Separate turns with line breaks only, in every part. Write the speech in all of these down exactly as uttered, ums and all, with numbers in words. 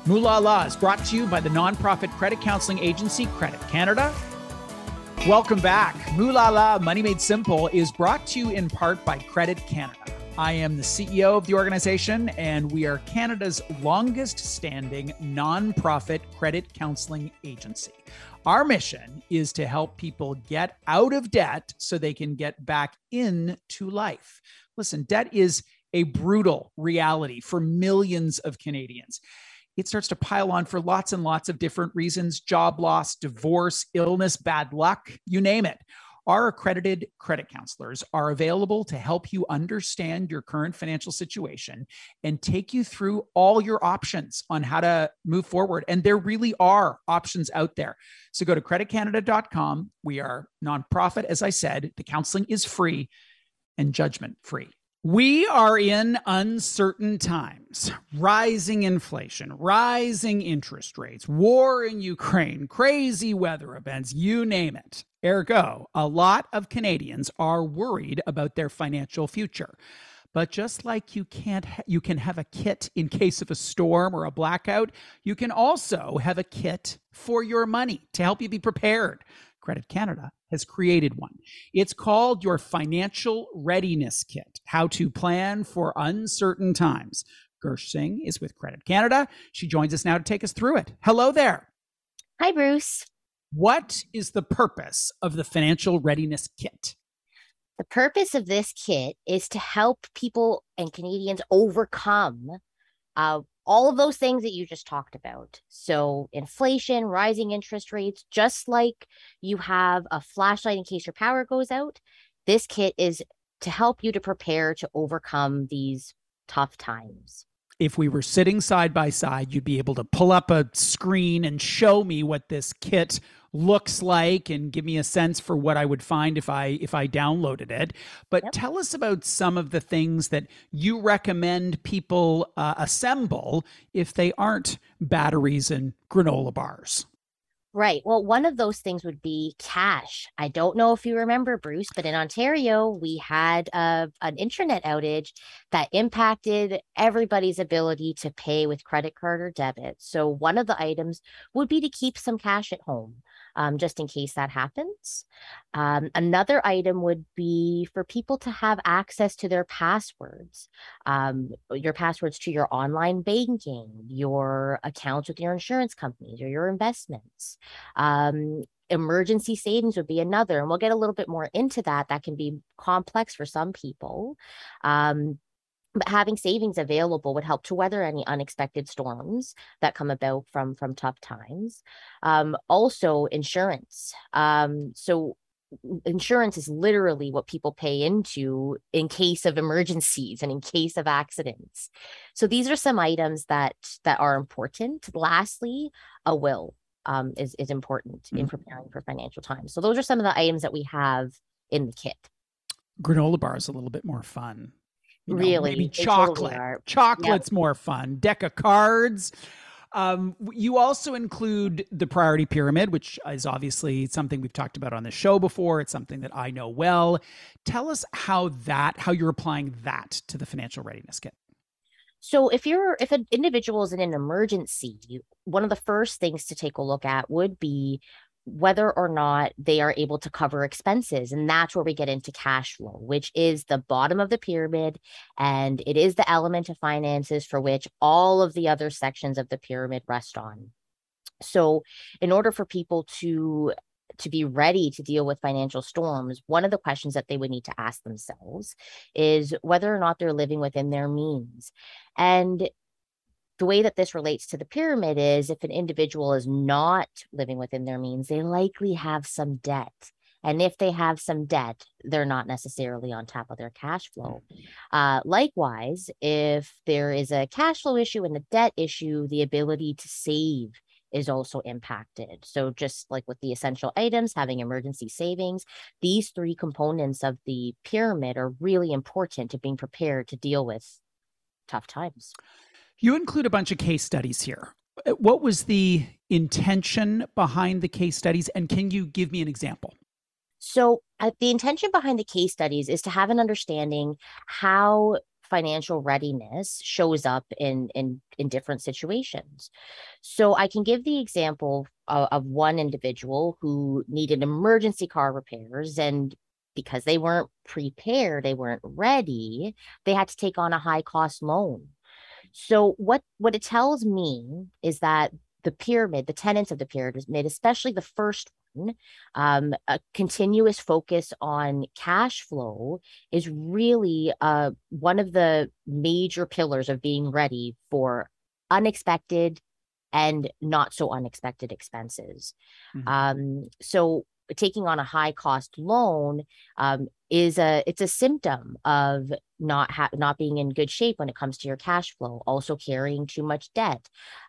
Moolah La is brought to you by the nonprofit credit counseling agency Credit Canada. Welcome back. Moolah La Money Made Simple is brought to you in part by Credit Canada. I am the C E O of the organization, and we are Canada's longest standing nonprofit credit counseling agency. Our mission is to help people get out of debt so they can get back into life. Listen, debt is a brutal reality for millions of Canadians. It starts to pile on for lots and lots of different reasons: job loss, divorce, illness, bad luck, you name it. Our accredited credit counselors are available to help you understand your current financial situation and take you through all your options on how to move forward. And there really are options out there. So go to credit canada dot com. We are nonprofit, as I said. The counseling is free and judgment free. We are in uncertain times. Rising inflation, rising interest rates, war in Ukraine, crazy weather events, you name it. Ergo, a lot of Canadians are worried about their financial future. But just like you can't, ha- you can have a kit in case of a storm or a blackout, you can also have a kit for your money to help you be prepared. Credit Canada has created one. It's called your Financial Readiness Kit, how to plan for uncertain times. Gersh Singh is with Credit Canada. She joins us now to take us through it. Hello there.
Hi, Bruce.
What is the purpose of the Financial Readiness Kit?
The purpose of this kit is to help people and Canadians overcome uh, all of those things that you just talked about. So inflation, rising interest rates, just like you have a flashlight in case your power goes out, this kit is to help you to prepare to overcome these tough times.
If we were sitting side by side, you'd be able to pull up a screen and show me what this kit looks like and give me a sense for what I would find if I if I downloaded it. But yep. Tell us about some of the things that you recommend people uh, assemble if they aren't batteries and granola bars.
Right. Well, one of those things would be cash. I don't know if you remember, Bruce, but in Ontario, we had a, an internet outage that impacted everybody's ability to pay with credit card or debit. So one of the items would be to keep some cash at home, um, just in case that happens. Um, another item would be for people to have access to their passwords, um, your passwords to your online banking, your accounts with your insurance companies or your investments. Um, emergency savings would be another, and we'll get a little bit more into that. That can be complex for some people. Um, but having savings available would help to weather any unexpected storms that come about from, from tough times. Um, also, insurance. Um, so insurance is literally what people pay into in case of emergencies and in case of accidents. So these are some items that that are important. Lastly, a will. Um, is, is important mm-hmm. in preparing for financial times. So those are some of the items that we have in the kit.
Granola bar is a little bit more fun. You know,
really?
Maybe chocolate. Totally Chocolate's yep. more fun. Deck of cards. Um, you also include the priority pyramid, which is obviously something we've talked about on the show before. It's something that I know well. Tell us how that, how you're applying that to the Financial Readiness Kit.
So if you're if an individual is in an emergency, one of the first things to take a look at would be whether or not they are able to cover expenses. And that's where we get into cash flow, which is the bottom of the pyramid. And it is the element of finances for which all of the other sections of the pyramid rest on. So in order for people to to be ready to deal with financial storms, one of the questions that they would need to ask themselves is whether or not they're living within their means. And the way that this relates to the pyramid is if an individual is not living within their means, they likely have some debt. And if they have some debt, they're not necessarily on top of their cash flow. Uh, likewise, if there is a cash flow issue and a debt issue, the ability to save is also impacted. So just like with the essential items, having emergency savings, these three components of the pyramid are really important to being prepared to deal with tough times.
You include a bunch of case studies here. What was the intention behind the case studies? And can you give me an example?
So uh, the intention behind the case studies is to have an understanding how financial readiness shows up in in in different situations. So I can give the example of, of one individual who needed emergency car repairs, and because they weren't prepared, they weren't ready, they had to take on a high cost loan. So what what it tells me is that the pyramid, the tenets of the pyramid, especially the first one, um, a continuous focus on cash flow is really uh, one of the major pillars of being ready for unexpected and not so unexpected expenses.
Mhm.
Um, so taking on a high cost loan um, is a it's a symptom of not ha- not being in good shape when it comes to your cash flow, also carrying too much debt.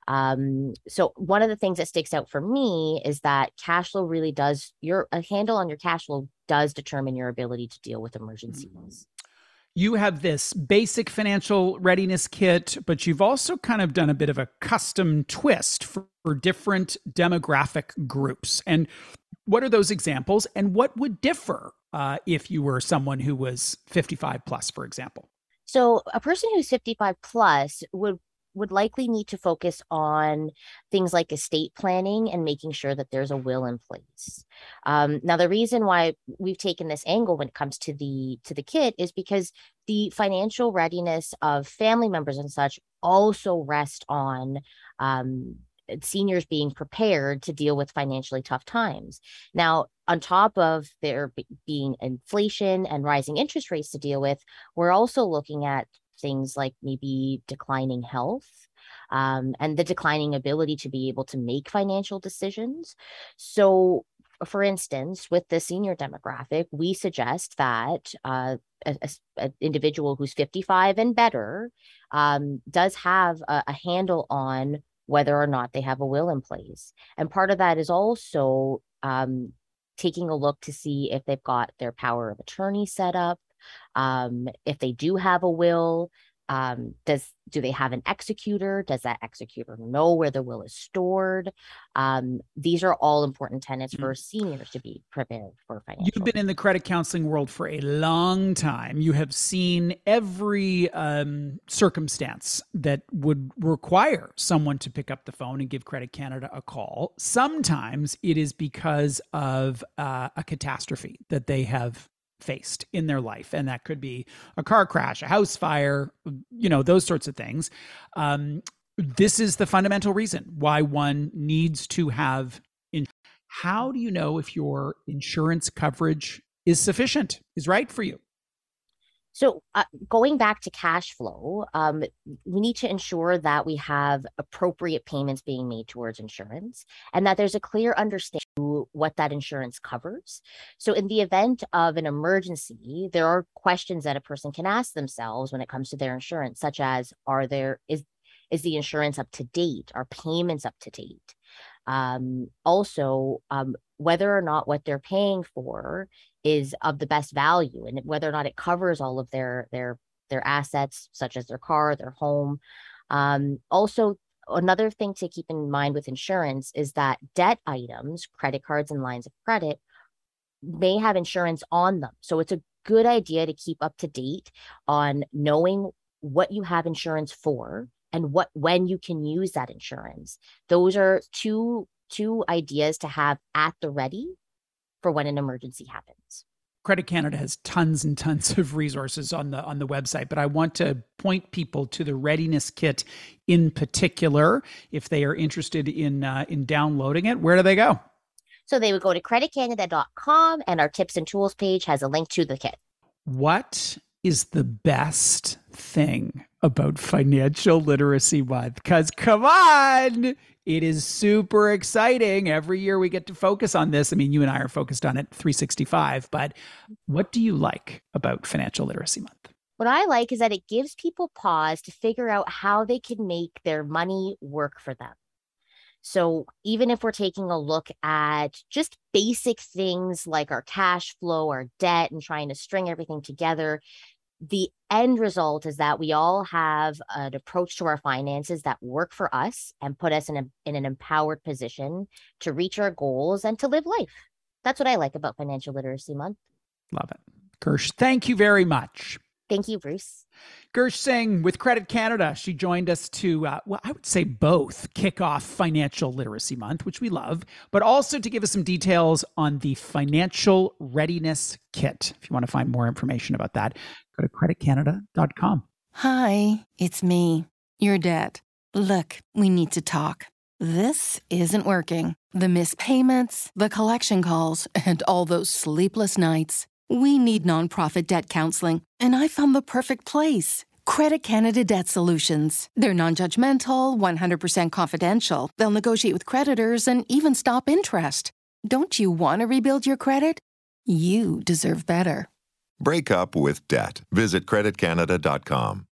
Um, so one of the things that sticks out for me is that cash flow really does your a handle on your cash flow does determine your ability to deal with emergencies.
You have this basic financial readiness kit, but you've also kind of done a bit of a custom twist for, for different demographic groups. And what are those examples? And what would differ uh, if you were someone who was fifty-five plus, for example?
So a person who's fifty-five plus would would likely need to focus on things like estate planning and making sure that there's a will in place. Um, now, the reason why we've taken this angle when it comes to the to the kit is because the financial readiness of family members and such also rest on um, seniors being prepared to deal with financially tough times. Now, on top of there being inflation and rising interest rates to deal with, we're also looking at things like maybe declining health um, and the declining ability to be able to make financial decisions. So, for instance, with the senior demographic, we suggest that uh, an individual who's fifty-five and better um, does have a, a handle on whether or not they have a will in place. And part of that is also um, taking a look to see if they've got their power of attorney set up. Um, if they do have a will, um, does do they have an executor? Does that executor know where the will is stored? Um, these are all important tenets for seniors to be prepared for financial.
You've been in the credit counseling world for a long time. You have seen every um, circumstance that would require someone to pick up the phone and give Credit Canada a call. Sometimes it is because of uh, a catastrophe that they have faced in their life. And that could be a car crash, a house fire, you know, those sorts of things. Um, this is the fundamental reason why one needs to have in- how do you know if your insurance coverage is sufficient, is right for you?
So, uh, going back to cash flow, um, we need to ensure that we have appropriate payments being made towards insurance and that there's a clear understanding of what that insurance covers. So, in the event of an emergency, there are questions that a person can ask themselves when it comes to their insurance, such as, are there is is the insurance up to date? Are payments up to date? Um, also, um, whether or not what they're paying for is of the best value and whether or not it covers all of their their their assets, such as their car, their home. Um, also, another thing to keep in mind with insurance is that debt items, credit cards and lines of credit, may have insurance on them. So it's a good idea to keep up to date on knowing what you have insurance for and what when you can use that insurance. Those are two two ideas to have at the ready for when an emergency happens.
Credit Canada has tons and tons of resources on the on the website, but I want to point people to the readiness kit in particular if they are interested in uh, in downloading it. Where do they go?
So they would go to credit canada dot com, and our tips and tools page has a link to the kit.
What is the best thing about Financial Literacy Month? Because come on, it is super exciting. Every year we get to focus on this. I mean, you and I are focused on it three sixty-five, but what do you like about Financial Literacy Month?
What I like is that it gives people pause to figure out how they can make their money work for them. So even if we're taking a look at just basic things like our cash flow, our debt, and trying to string everything together, the end result is that we all have an approach to our finances that work for us and put us in, a, in an empowered position to reach our goals and to live life. That's what I like about Financial Literacy Month.
Love it. Kirsch, thank you very much.
Thank you, Bruce.
Gersh Singh with Credit Canada. She joined us to, uh, well, I would say both kick off Financial Literacy Month, which we love, but also to give us some details on the Financial Readiness Kit. If you want to find more information about that, go to credit canada dot com.
Hi, it's me, your dad. Look, we need to talk. This isn't working. The missed payments, the collection calls, and all those sleepless nights. We need nonprofit debt counseling, and I found the perfect place. Credit Canada Debt Solutions. They're non-judgmental, one hundred percent confidential. They'll negotiate with creditors and even stop interest. Don't you want to rebuild your credit? You deserve better.
Break up with debt. Visit credit canada dot com.